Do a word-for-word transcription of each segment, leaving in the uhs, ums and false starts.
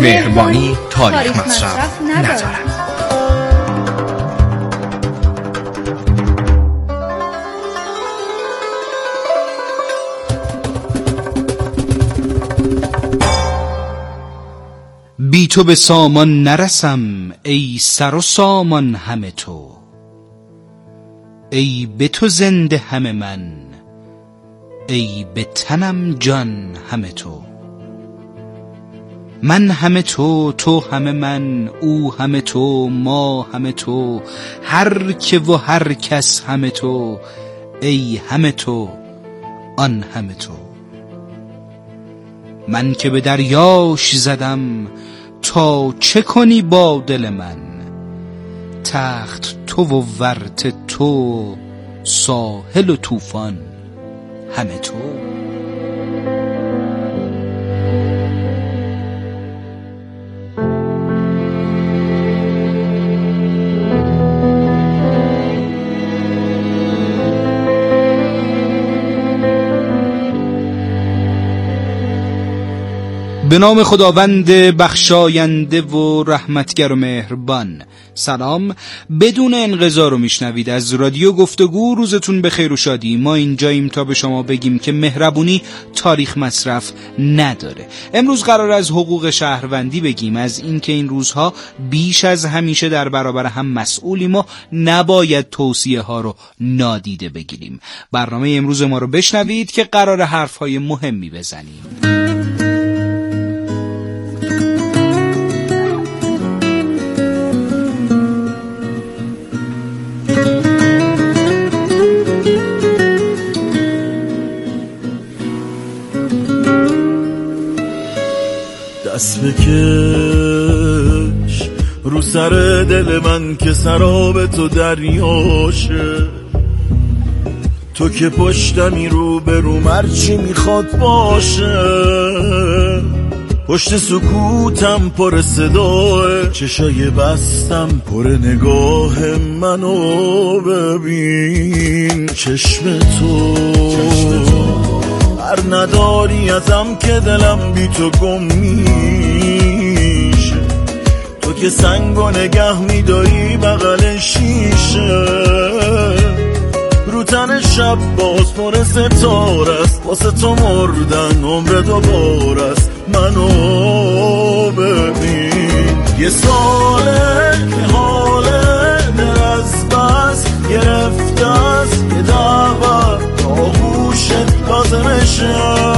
مهربانی تاریخ مصرف ندارد. بی تو به سامان نرسم ای سر و سامان همه تو، ای به تو زنده همه من، ای به تنم جان همه تو. من همه تو، تو همه من، او همه تو، ما همه تو، هر که و هر کس همه تو، ای همه تو آن همه تو. من که به دریاش زدم تا چه کنی با دل من، تخت تو و ورت تو، ساحل و طوفان همه تو. به نام خداوند بخشاینده و رحمتگر و مهربان. سلام، بدون انقضا رو میشنوید از رادیو گفتگو. روزتون بخیر و شادی. ما اینجاییم تا به شما بگیم که مهربونی تاریخ مصرف نداره. امروز قرار از حقوق شهروندی بگیم، از اینکه این روزها بیش از همیشه در برابر هم مسئولیم و نباید توصیه ها رو نادیده بگیریم. برنامه امروز ما رو بشنوید که قرار حرفهای مهمی بزنیم. دست بکش رو سر دل من که سراب تو دریاشه، تو که پشتمی رو به رو مرچی میخواد باشه، پشت سکوتم پر صداه، چشای بستم پر نگاه منو ببین. چشم تو هر نداری ازم که دلم بی تو گم میشه، تو که سنگو نگه میداری بغل شیشه، رو تن شب باز پر ستاره است، واسه تو مردن عمر دوباره است. منو ببین، یه ساله که حاله دل از بس گرفته است، یه دعوت آغوشت لازمشه،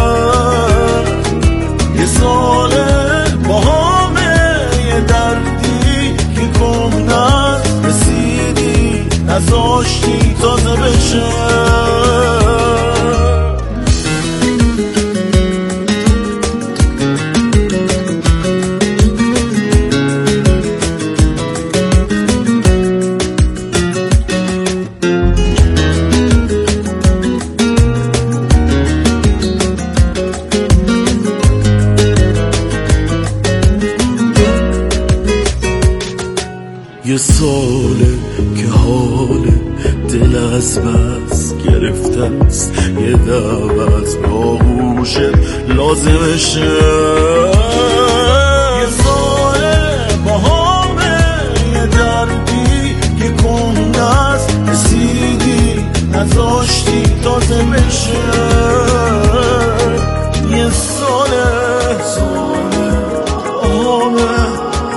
یه ساله با همه یه دردی که کم نست رسیدی نزاشتی تازه بشه. یه ساله که حال دل از بس گرفته است، یه دعوت به آغوشت لازمشه، یه ساله با همه یه دردی که کهنه است، رسیدی نذاشتی تازه بشه، یه ساله با همه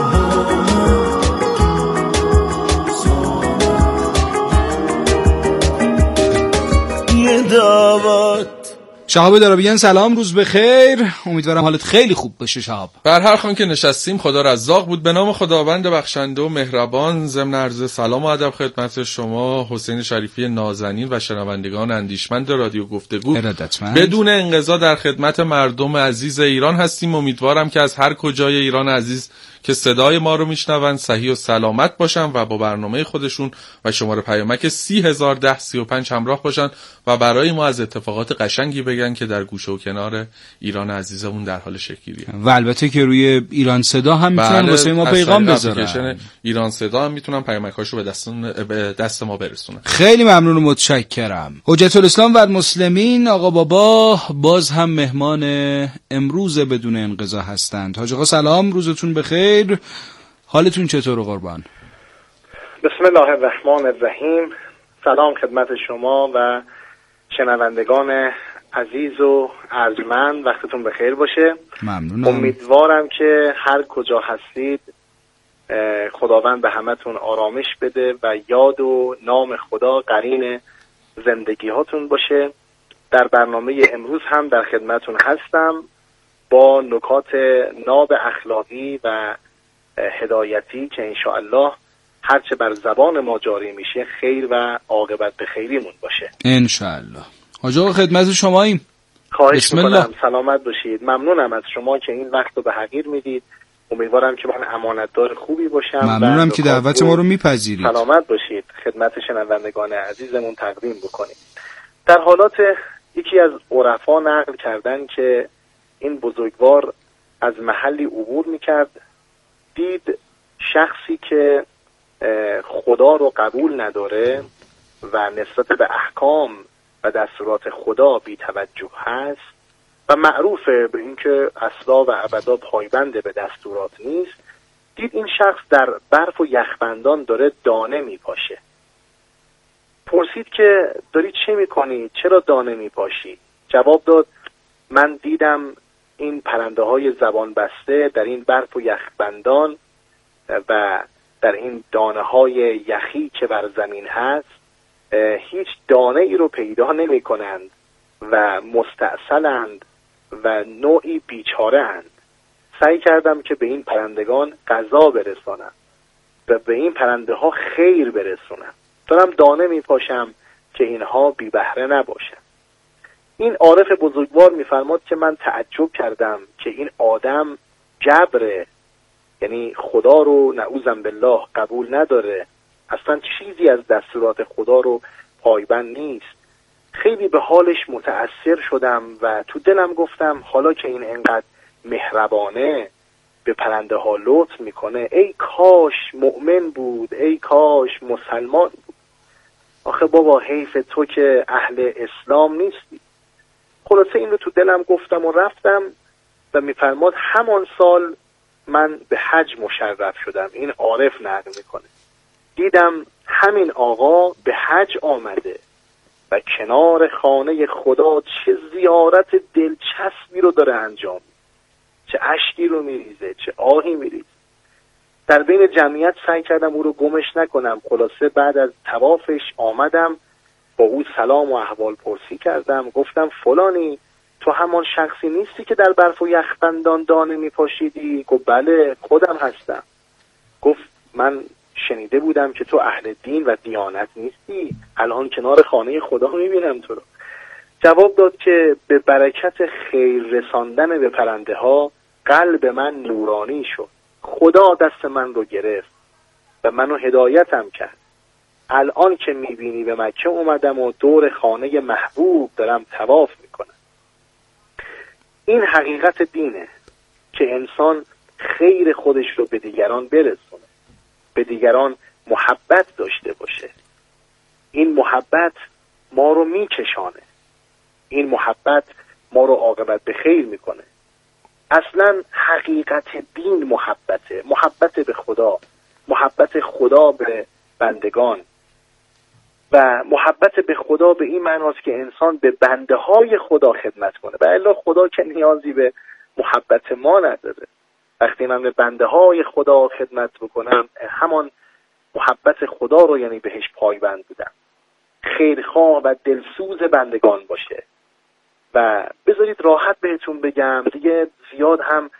دعوت. شهاب درابیان سلام، روز بخیر. امیدوارم حالت خیلی خوب باشه شهاب. بر هر خوان که نشستیم خدا رزاق بود. به نام خداوند بخشنده و مهربان. ضمن عرض سلام و ادب خدمت شما حسین شریفی نازنین و شنوندگان اندیشمند رادیو گفتگو. ارادتمند. بدون انقضا در خدمت مردم عزیز ایران هستیم. امیدوارم که از هر کجای ایران عزیز که صدای ما رو میشنون صحیح و سلامت باشن و با برنامه خودشون و شماره پیامک سی هزار ده سی و پنج همراه باشن و برای ما از اتفاقات قشنگی بگن که در گوشه و کنار ایران عزیزمون در حال شکل‌گیریه. و البته که روی ایران صدا هم میتونن بله، واسه ما پیغام بذارن. ایران صدا هم میتونن پیامکاشو به دست به دست ما برسونن. خیلی ممنون و متشکرم. حجت الاسلام و المسلمین آقا بابا باز هم مهمان امروز بدون انقضا هستند. حاج آقا سلام، روزتون بخیر. حالتون چطور قربان؟ بسم الله الرحمن الرحیم. سلام خدمت شما و شنوندگان عزیز و ارجمند، وقتتون بخیر باشه. ممنونم. امیدوارم که هر کجا هستید خداوند به همتون آرامش بده و یاد و نام خدا قرین زندگی هاتون باشه. در برنامه امروز هم در خدمتون هستم با نکات ناب اخلاقی و هدایتی که انشاءالله هرچه بر زبان ما جاری میشه خیر و عاقبت به خیریمون باشه انشاءالله. حاج آقا خدمت شماییم. خواهش میکنم، سلامت باشید. ممنونم از شما که این وقت رو به حقیر میدید. امیدوارم که من امانتدار خوبی باشم. ممنونم که دعوت ما رو میپذیرید. سلامت باشید. خدمت شنوندگان عزیزمون تقدیم بکنیم. در حالات یکی از عرفا نقل کردن که این بزرگوار از محلی عبور میکرد، دید شخصی که خدا رو قبول نداره و نسبت به احکام و دستورات خدا بی توجه هست و معروفه به اینکه اصلا و ابدا پایبند به دستورات نیست. دید این شخص در برف و یخبندان داره دانه میپاشه. پرسید که داری چه میکنی؟ چرا دانه میپاشی؟ جواب داد من دیدم این پرنده های زبان بسته در این برف و یخبندان و در این دانه های یخی که بر زمین هست هیچ دانه ای رو پیدا نمی کنند و مستأصلند و نوعی بیچاره اند. سعی کردم که به این پرندگان غذا برسانم و به این پرنده ها خیر برسونم. دارم دانه می پاشم که اینها بی بهره نباشن. این عارف بزرگوار میفرماد که من تعجب کردم که این آدم جبره، یعنی خدا رو نعوذ بالله قبول نداره، اصلا چیزی از دستورات خدا رو پایبند نیست. خیلی به حالش متأثر شدم و تو دلم گفتم حالا که این انقدر مهربانه به پرنده ها لطف میکنه، ای کاش مؤمن بود، ای کاش مسلمان بود. آخه بابا حیف تو که اهل اسلام نیستی. خلاصه این رو تو دلم گفتم و رفتم و میفرماد همان سال من به حج مشرف شدم. این عارف نقل میکنه. دیدم همین آقا به حج آمده و کنار خانه خدا چه زیارت دلچسبی رو داره انجام، چه اشکی رو میریزه، چه آهی میریزه. در بین جمعیت سعی کردم او رو گمش نکنم. خلاصه بعد از طوافش آمدم با او سلام و احوال پرسی کردم. گفتم فلانی تو همان شخصی نیستی که در برف و یخبندان دانه میپاشیدی؟ گفت بله خودم هستم. گفت من شنیده بودم که تو اهل دین و دیانت نیستی، الان کنار خانه خدا میبینم تو رو. جواب داد که به برکت خیر رساندن به پرنده ها قلب من نورانی شد. خدا دست من رو گرفت و منو هدایتم کرد. الان که میبینی به مکه اومدم و دور خانه محبوب دارم طواف میکنم. این حقیقت دینه که انسان خیر خودش رو به دیگران برسونه، به دیگران محبت داشته باشه. این محبت ما رو میکشانه، این محبت ما رو عاقبت به خیر میکنه. اصلا حقیقت دین محبته، محبت به خدا، محبت خدا به بندگان و محبت به خدا به این معناست که انسان به بنده های خدا خدمت کنه. و الا خدا که نیازی به محبت ما نداره. وقتی من به بنده های خدا خدمت بکنم همان محبت خدا رو یعنی بهش پایبند بودم. خیرخواه و دلسوز بندگان باشه. و بذارید راحت بهتون بگم دیگه زیاد هم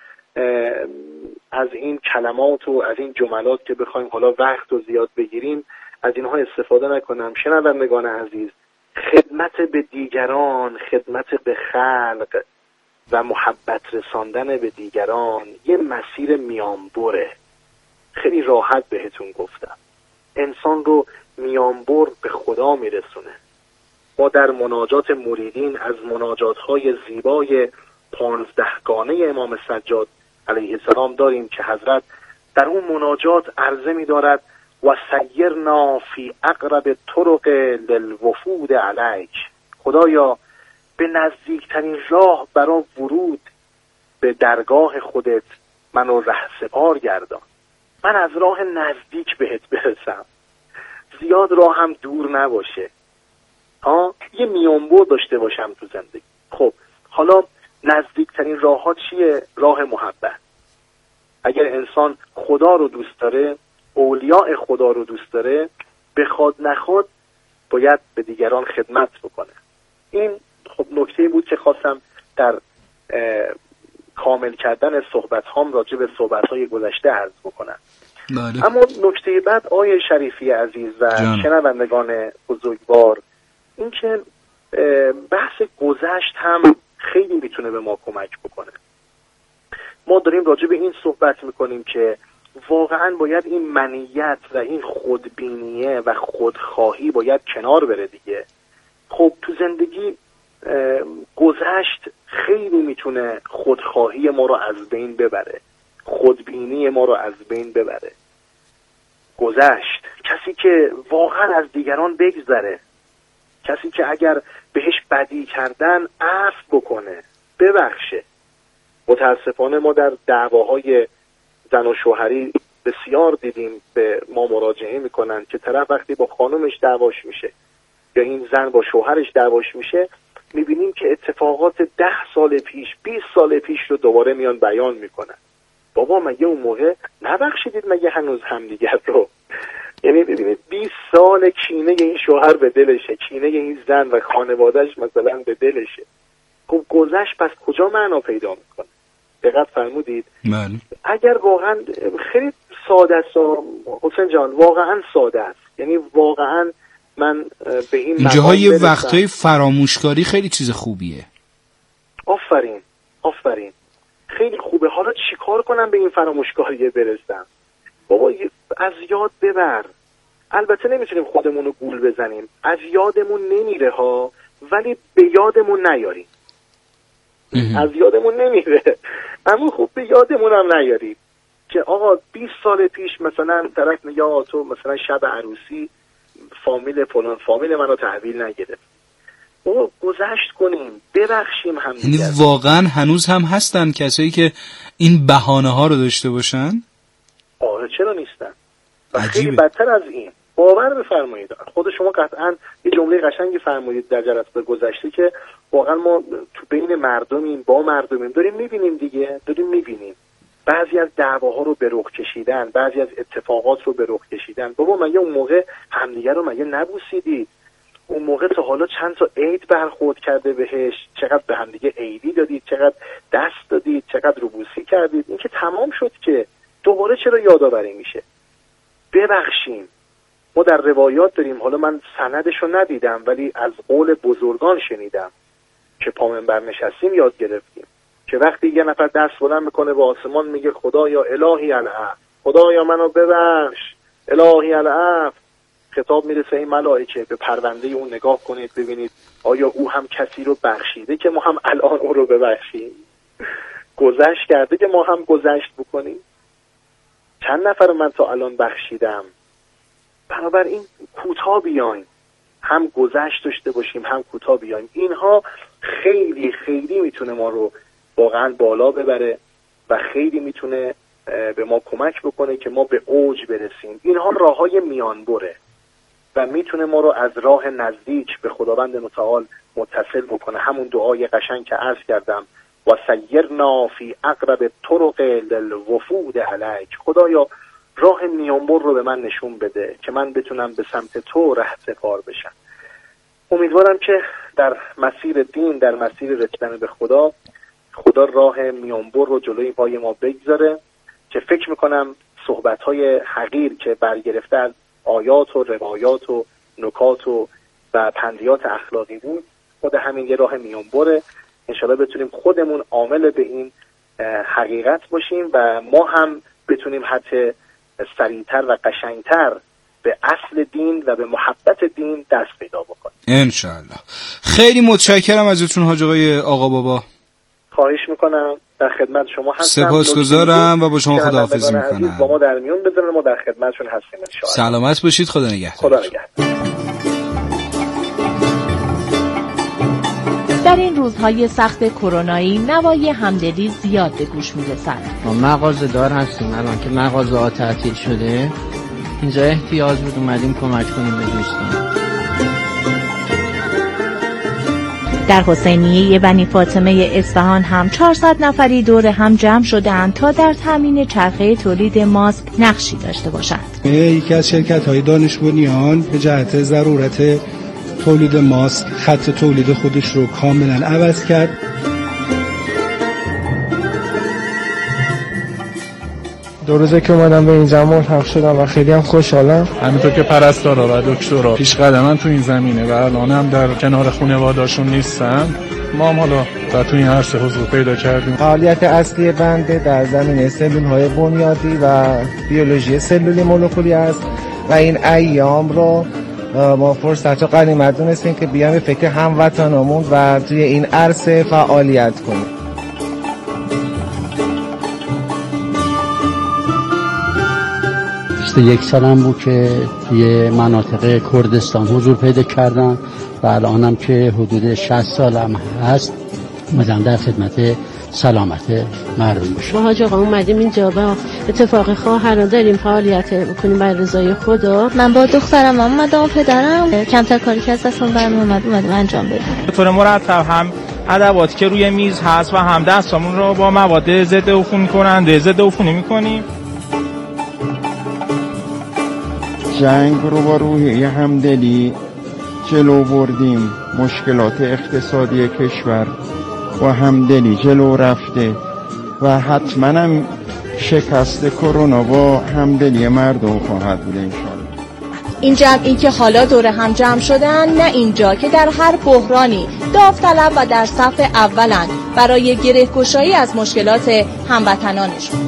از این کلمات و از این جملات که بخوایم حالا وقت رو زیاد بگیریم از اینها استفاده نکنم. شنوندگان عزیز، خدمت به دیگران، خدمت به خلق و محبت رساندن به دیگران یه مسیر میانبره. خیلی راحت بهتون گفتم، انسان رو میانبر به خدا میرسونه. ما در مناجات مریدین از مناجات‌های زیبای پانزدهگانه امام سجاد علیه السلام داریم که حضرت در اون مناجات عرضه می‌دارد و سیرنا فی اقرب طرق للوفود علیک. خدایا به نزدیکترین راه برای ورود به درگاه خودت منو رهسپار گردان، من از راه نزدیک بهت برسم، زیاد راه هم دور نباشه، ها یه میانبر داشته باشم تو زندگی. خب حالا نزدیکترین راه ها چیه؟ راه محبت. اگر انسان خدا رو دوست داره، اولیاء خدا رو دوست داره، بخواد نخواد باید به دیگران خدمت بکنه. این خب نکته بود که خواستم در کامل کردن صحبت هام راجع به صحبت های گذشته عرض بکنم. بله. اما نکته بعد آیه شریفی عزیز و جان. شنوندگان بزرگوار، این که بحث گذشت هم خیلی میتونه به ما کمک بکنه. ما داریم راجع به این صحبت میکنیم که واقعا باید این منیت و این خودبینیه و خودخواهی باید کنار بره دیگه. خب تو زندگی گذشت خیلی میتونه خودخواهی ما رو از بین ببره، خودبینی ما رو از بین ببره. گذشت کسی که واقعا از دیگران بگذره، کسی که اگر بهش بدی کردن عفو بکنه، ببخشه. متاسفانه ما در دعواهای زن و شوهری بسیار دیدیم به ما مراجعه میکنن که طرف وقتی با خانومش دعواش میشه یا این زن با شوهرش دعواش میشه، میبینیم که اتفاقات ده سال پیش، بیست سال پیش رو دوباره میان بیان میکنن. بابا مگه اون موقع نبخشیدید؟ مگه هنوز همدیگر رو؟ یعنی ببینید بیست سال کینه این شوهر به دلشه، کینه این زن و خانوادهش مثلا به دلشه. خب گذشت پس کجا معنا پیدا میکنه؟ دقت فرمودید؟ بله. اگر واقعا خیلی ساده است حسین جان، واقعا ساده است، یعنی واقعا من به این جاهای وقتهای فراموشکاری خیلی چیز خوبیه. آفرین آفرین خیلی خوبه. حالا چیکار کنم به این فراموشکاری برسم؟ بابا از یاد ببر. البته نمیتونیم خودمون رو گول بزنیم، از یادمون نمیره ها، ولی به یادمون نیاریم. از یادمون نمیره اما خب به یادمون هم نیاریم که آقا بیست سال پیش مثلا طرف میگه آقا تو مثلا شب عروسی فامیل فلان فامیل منو تحویل نگرفت. او گذشت کنیم، ببخشیم هم دیگه. یعنی واقعا هنوز هم هستن کسایی که این بهانه ها رو داشته باشن؟ آره چرا نیستن؟ و خیلی بدتر از این باور بفرمایید. خود شما قطعا یه جمله قشنگی فرمودید در جلسه گذشته که واقعا ما تو بین مردمیم، با مردمیم، داریم میبینیم دیگه، داریم میبینیم بعضی از دعواها رو به رخ کشیدن، بعضی از اتفاقات رو به رخ کشیدن. بابا مگه اون موقع همدیگه رو مگه نبوسیدید؟ اون موقع تا حالا چند تا عید برخورد کرده بهش، چقدر به همدیگه عیدی دادید، چقدر دست دادید، چقدر روبوسی کردید. این که تمام شد که دوباره چرا یادآوری میشه؟ ببخشیم. ما در روایات داریم، حالا من سندش رو ندیدم ولی از قول بزرگان شنیدم که پا منبر نشستیم یاد گرفتیم که وقتی یه نفر دست بلند میکنه به آسمان میگه خدایا الهی العفو، خدایا منو ببخش، الهی العفو، خطاب میرسه این ملائکه به پرونده اون نگاه کنید ببینید آیا او هم کسی رو بخشیده که ما هم الان اون رو ببخشیم؟ گذشت کرده که ما هم گذشت بکنیم؟ چند نفر من تا الان بخشیدم؟ بنابراین کوتاه بیاین، هم گذشت داشته باشیم هم کوتاه بیاین. اینها خیلی خیلی میتونه ما رو واقعا بالا ببره و خیلی میتونه به ما کمک بکنه که ما به اوج برسیم. اینها راههای میانبره و میتونه ما رو از راه نزدیک به خداوند متعال متصل بکنه. همون دعای قشنگ که عرض کردم و سیرنا فی اقرب طرق للوفود علیک، خدایا راه میانبر رو به من نشون بده که من بتونم به سمت تو رهسپار بشم. امیدوارم که در مسیر دین، در مسیر رسیدن به خدا، خدا راه میانبر رو جلوی پای ما بگذاره که فکر میکنم صحبت‌های حقیر که برگرفته از آیات و روایات و نکات و و پندیات اخلاقی بود، خود همین یه راه میانبره انشالله بتونیم خودمون عامل به این حقیقت باشیم و ما هم بتونیم حتی سریعتر و قشنگتر به اصل دین و به محبت دین دست پیدا بکنیم انشالله. خیلی متشکرم ازتون حاج آقای آقا بابا. خواهش میکنم، در خدمت شما هستم. سپاسگزارم و با شما خداحافظی میکنم. با ما در میون بذارن، ما در خدمتشون هستیم انشالله. سلامت باشید، خدا نگهدار. خدا نگهدار. در این روزهای سخت کرونایی نوای همدلی زیاد به گوش میرسد. ما مغازه دار هستیم الان که مغازه‌ها تعطیل شده، اینجا احتیاج بود اومدیم کمک کنیم به دوستان. در حسینیه بنی فاطمه اصفهان هم چهارصد نفری دور هم جمع شدند تا در تامین چرخه تولید ماسک نقشی داشته باشند. یکی از شرکت‌های دانش بنیان به جهت ضرورت تولید ماسک خط تولید خودش رو کاملا عوض کرد. دو روزه که اومدم به این جمع ملحق شدم و خیلی هم خوشحالم. همینطور که پرستارا و دکترا پیش قدمن تو این زمینه و الان هم در کنار خانواده‌هاشون نیستن، ما هم حالا و تو این عرصه حضور پیدا کردیم. فعالیت اصلی بنده در زمینه سلول‌های بنیادی و بیولوژی سلولی مولکولی است و این ایام رو ما فرصت و غنیمت دونستیم که بیام به فکر هموطنامون و توی این عرصه فعالیت کنیم. یک سالم بود که توی مناطق کردستان حضور پیدا کردم و الانم که حدود شصت سالم هست اومدم در خدمت سلامت مردم باشم. ما حاج آقا اومدیم اینجا با اتفاق خواهران داریم فعالیت میکنیم برای رضای خدا. من با دخترم اومدم و پدرم کمتر کاری که از دستم برمی اومد اومدیم انجام بدیم. به طور مرتب هم ادوات که روی میز هست و هم دستامون رو با مواد ضد عفونی کننده ضد عفونی میکنیم. جنگ رو با روحیه همدلی جلو بردیم، مشکلات اقتصادی کشور و همدلی جلو رفته و حتما هم شکست کرونا با همدلی مردم خواهد بود انشالله. این جمعی که حالا دور هم جمع شدن نه اینجا که در هر بحرانی داوطلب و در صف اولن برای گره‌گشایی از مشکلات هموطنانشون.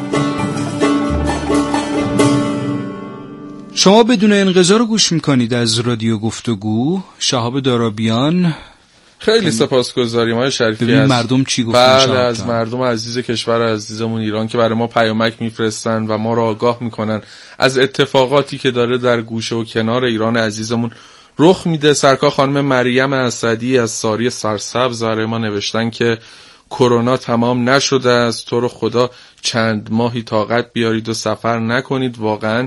شما بدون انقضا رو گوش میکنید از رادیو گفتگو. شهاب دارابیان. خیلی سپاسگزاریم آقای شریفی از مردم چی گفتن. بله از مردم عزیز کشور عزیزمون ایران که برای ما پیامک میفرستن و ما رو آگاه میکنن از اتفاقاتی که داره در گوشه و کنار ایران عزیزمون رخ میده. سرکار خانم مریم اسدی از ساری سرسبز برای ما نوشتن که کرونا تمام نشده است، تو رو خدا چند ماهی طاقت بیارید و سفر نکنید، واقعا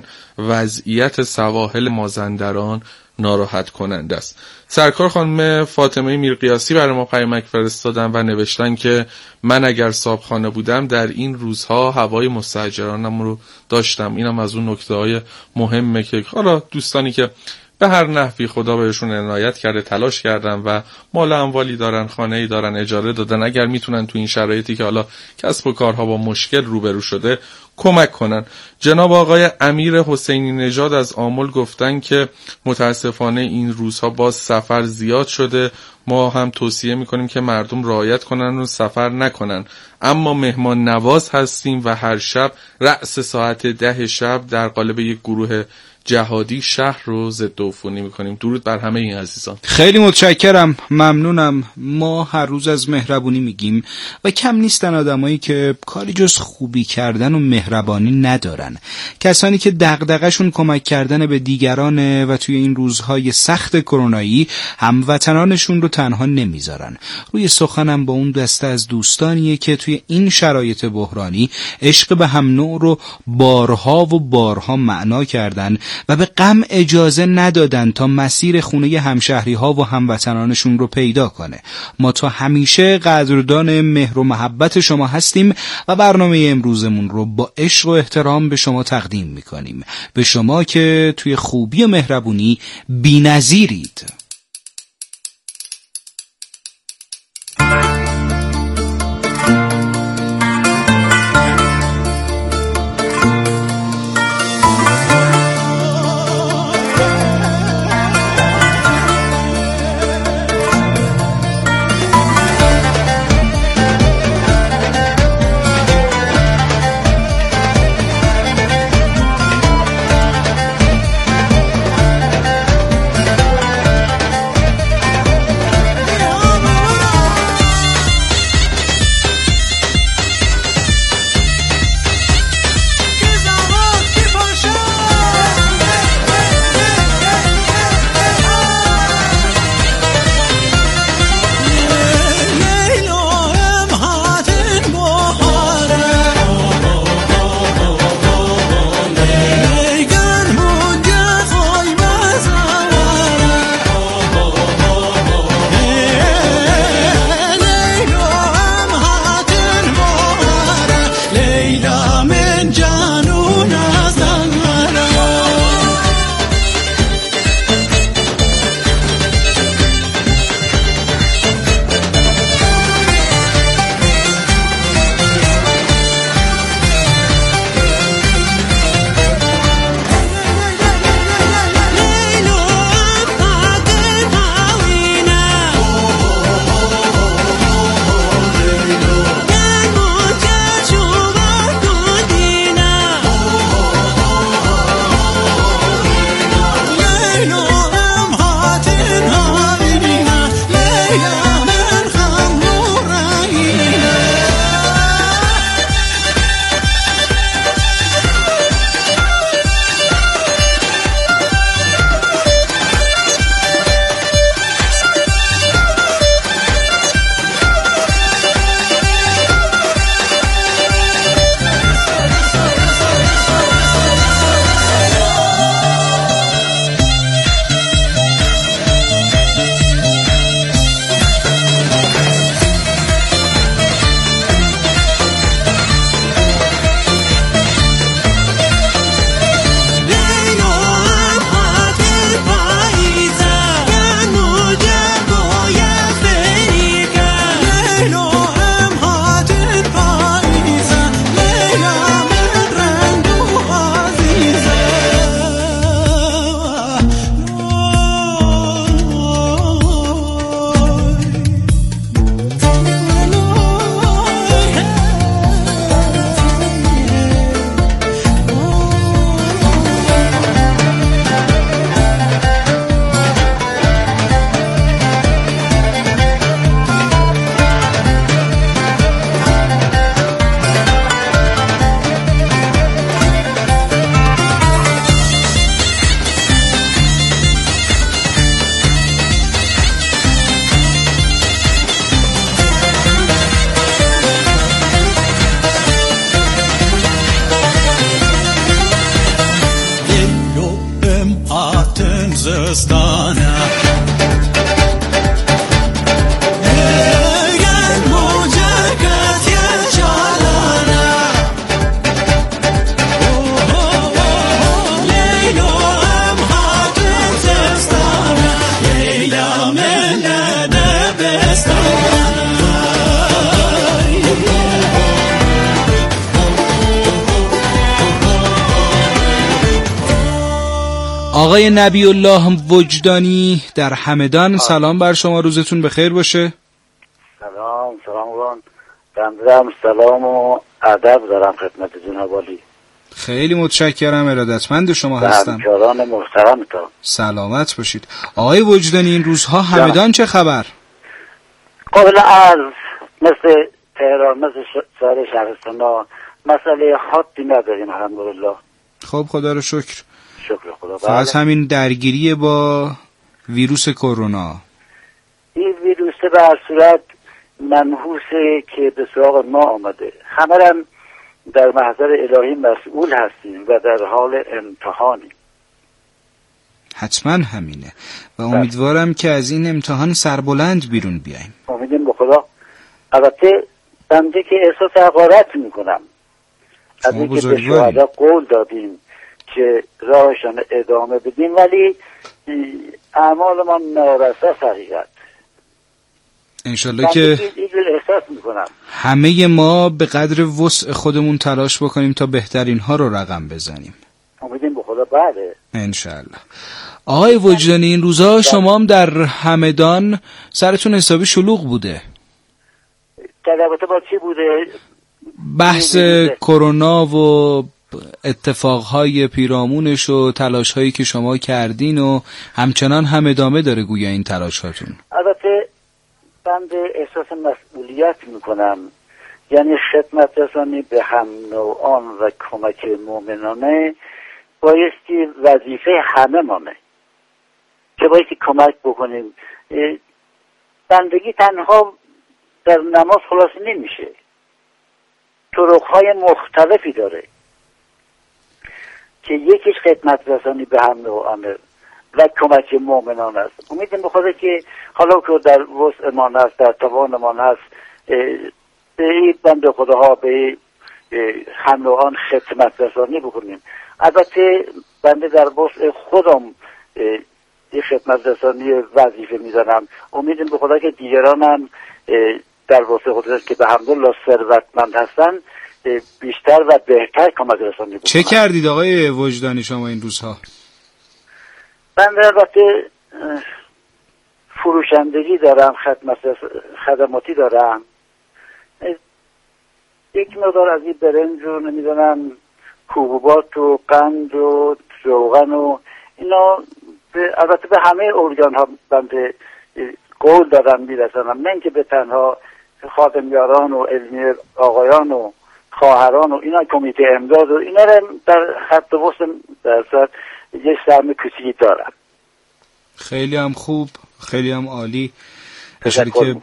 وضعیت سواحل مازندران ناراحت کننده است. سرکار خانم فاطمه میرقیاسی برای ما پیامک فرستادن و نوشتن که من اگر صاحبخانه بودم در این روزها هوای مستاجرانم رو داشتم. اینم از اون نکته‌های مهمه که حالا دوستانی که به هر نحوی خدا بهشون عنایت کرده تلاش کردن و مال اموالی دارن، خانه‌ای دارن، اجاره دادن، اگر میتونن تو این شرایطی که حالا کسب و کارها با مشکل روبرو شده کمک کنن. جناب آقای امیر حسینی نژاد از آمل گفتن که متاسفانه این روزها باز سفر زیاد شده، ما هم توصیه میکنیم که مردم رعایت کنن و سفر نکنن، اما مهمان نواز هستیم و هر شب رأس ساعت ده شب در قالب یک گروه جهادی شهر رو ضد عفونی میکنیم. درود بر همه این عزیزان. خیلی متشکرم، ممنونم. ما هر روز از مهربونی میگیم و کم نیستن آدمایی که کاری جز خوبی کردن و مهربانی ندارن، کسانی که دغدغه‌شون کمک کردن به دیگرانه و توی این روزهای سخت کرونایی هموطنانشون رو تنها نمیذارن. روی سخنم با اون دسته از دوستانیه که توی این شرایط بحرانی عشق به هم نوع رو بارها و بارها معنا کردن و به غم اجازه ندادن تا مسیر خونه همشهری ها و هموطنانشون رو پیدا کنه. ما تا همیشه قدردان مهر و محبت شما هستیم و برنامه امروزمون رو با عشق و احترام به شما تقدیم میکنیم، به شما که توی خوبی و مهربونی بی‌نظیرید. آقای نبی الله وجدانی در همدان، سلام بر شما، روزتون بخیر باشه. سلام سلام قربان، بنده سلام و ادب دارم خدمت جناب عالی. خیلی متشکرم، ارادتمند شما هستم. همکاران محترمتون سلامت باشید. آقای وجدانی این روزها همدان چه خبر؟ قابل عرض، مثل تهران، مثل سایر شهرستان ها مسئله حادی نداریم الحمدلله. خب خدا رو شکر. شکر خدا. فقط بله. همین درگیری با ویروس کرونا. این ویروس به هر صورت منحوسه که به سراغ ما آمده. همه هم در محضر الهی مسئول هستیم و در حال امتحانیم. حتما همینه و امیدوارم که از این امتحان سربلند بیرون بیایم. امیدیم به خدا. البته بنده که احساس حقارت میکنم از اینکه به شهدا قول دادیم که راهشان ادامه بدیم، ولی اعمال ما نارسا حقیقت. انشالله که احساس میکنم همه ما به قدر وسع خودمون تلاش بکنیم تا بهترین ها رو رقم بزنیم. امیدیم به خدا. بله انشالله. آقای وجدانی این روزها شما هم در همدان سرتون حسابی شلوغ بوده. البته با چی بوده؟ بحث کرونا و اتفاقهای پیرامونش و تلاش‌هایی که شما کردین و همچنان هم ادامه داره گویا این تلاش‌هاتون. البته بنده احساس مسئولیت میکنم، یعنی خدمت رسانی به هم نوعان و کمک مؤمنانه بایستی وظیفه همه مانه که بایستی کمک بکنیم. بندگی تنها در نماز خلاص نمیشه، طرق‌های مختلفی داره که یکیش خدمت رسانی به هم نوعانه و کمک مؤمنان است. امیدیم به خدا که حالا که در وسعمان هست، در توانمان هست، به این بنده خداها به هم نوعان خدمت رسانی بکنیم. البته بنده در وسع خودم این خدمت رسانی وظیفه میزنم. امیدیم به خدا که دیگران هم در وسع خودش که به حمدالله ثروتمند هستن بیشتر و بهتر کمک رسانی بکنن. چه کردید آقای وجدانی شما این روزها؟ من البته فروشندگی دارم، خدمت خدماتی دارم، یک مقدار از این برنج رو نمیدونم حبوبات و قند و روغن و اینا البته به همه ارگان ها بنده قول دادم میرسنم، نه اینکه به تنها خادمیاران و علمی آقایان و خواهران و اینا کمیته امداد و اینا رو در خط وسط در صورت یه سهم کوچیکی دارم. خیلی هم خوب، خیلی هم عالی. اشاره که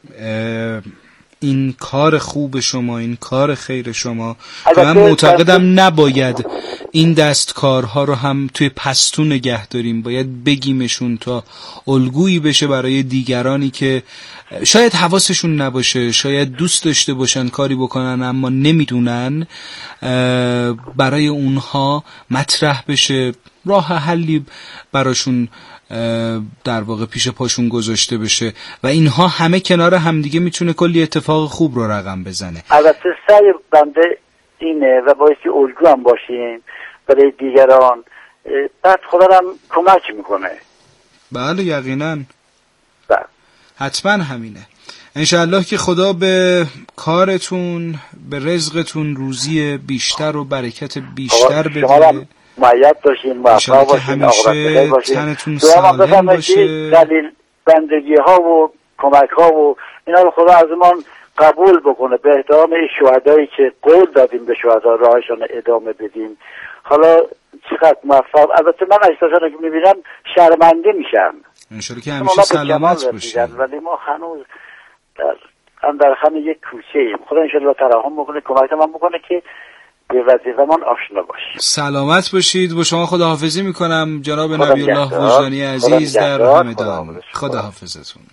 این کار خوب شما، این کار خیر شما که من معتقدم نباید این دستکارها رو هم توی پستو نگه داریم، باید بگیمشون تا الگویی بشه برای دیگرانی که شاید حواسشون نباشه، شاید دوست داشته باشن کاری بکنن اما نمیدونن، برای اونها مطرح بشه، راه حلی براشون در واقع پیش پاشون گذاشته بشه و اینها همه کنار همدیگه میتونه کلی اتفاق خوب رو رقم بزنه. البته سعی بنده اینه و بایستی الگو هم باشیم برای دیگران، بعد خدا هم کمک میکنه. بله یقینا، بله حتما همینه. انشاءالله که خدا به کارتون، به رزقتون روزی بیشتر و برکت بیشتر بده. معید باشین، موفق باشین، همیشه تنتون سالم باشه. دلیل بندگی ها و کمک ها و اینا رو خدا از ما قبول بکنه به احترام شهدایی که قول دادیم به شهدا راهشان ادامه بدیم. حالا چقدر موفق، البته من اجتماعی که میبینم شرمنده میشم. انشالله که همیشه سلامت باشین. ولی ما هنوز در هم در همین یک کوچه ایم. خدا انشالله ترحم بکنه، کمک من بکنه که به وظیفه من آشنا باشید. سلامت باشید. با شما خداحافظی میکنم جناب نبی الله وجدانی عزیز در همدان. خداحافظتون.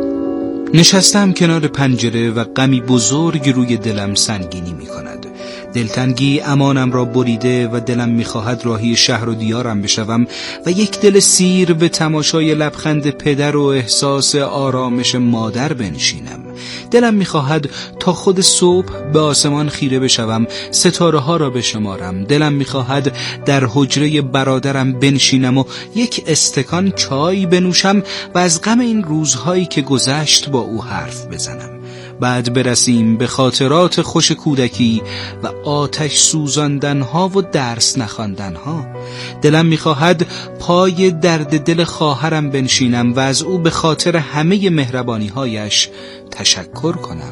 نشستم کنار پنجره و غمی بزرگ روی دلم سنگینی می کند. دلتنگی امانم را بریده و دلم می‌خواهد راهی شهر و دیارم بشوم و یک دل سیر به تماشای لبخند پدر و احساس آرامش مادر بنشینم. دلم می‌خواهد تا خود صبح به آسمان خیره بشوم، ستاره ها را بشمارم. دلم می‌خواهد در حجره برادرم بنشینم و یک استکان چای بنوشم و از غم این روزهایی که گذشت با او حرف بزنم. بعد برسیم به خاطرات خوش کودکی و آتش سوزاندنها و درس نخواندنها. دلم میخواهد پای درد دل خواهرم بنشینم و از او به خاطر همه مهربانی‌هایش تشکر کنم.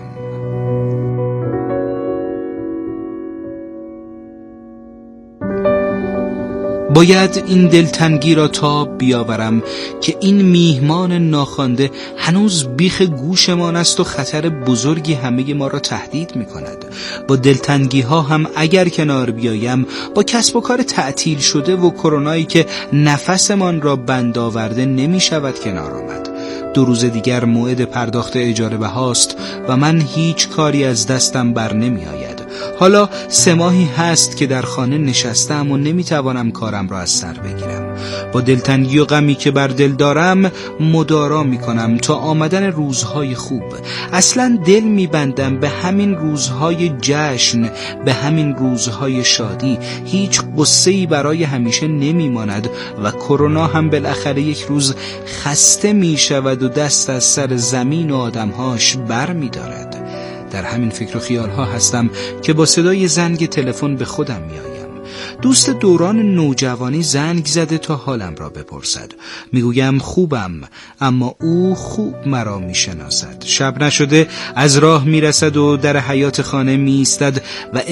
باید این دلتنگی را تاب بیاورم که این میهمان ناخوانده هنوز بیخ گوشمان است و خطر بزرگی همه ما را تهدید می کند. با دلتنگی ها هم اگر کنار بیایم، با کسب و کار تعطیل شده و کرونایی که نفسمان را بند آورده نمی شود کنار آمد. دو روز دیگر موعد پرداخت اجاره بهاست و من هیچ کاری از دستم بر نمی آید. حالا سه ماهی هست که در خانه نشستم و نمیتوانم کارم را از سر بگیرم. با دلتنگی و غمی که بر دل دارم مدارا میکنم تا آمدن روزهای خوب. اصلا دل میبندم به همین روزهای جشن، به همین روزهای شادی. هیچ قصه‌ای برای همیشه نمیماند و کرونا هم بالاخره یک روز خسته میشود و دست از سر زمین و آدمهاش بر میدارد. در همین فکر و خیالها هستم که با صدای زنگ تلفن به خودم میآیم. دوست دوران نوجوانی زنگ زده تا حالم را بپرسد. میگویم خوبم، اما او خوب مرا میشناسد. شب نشده از راه میرسد و در حیاط خانه میایستد و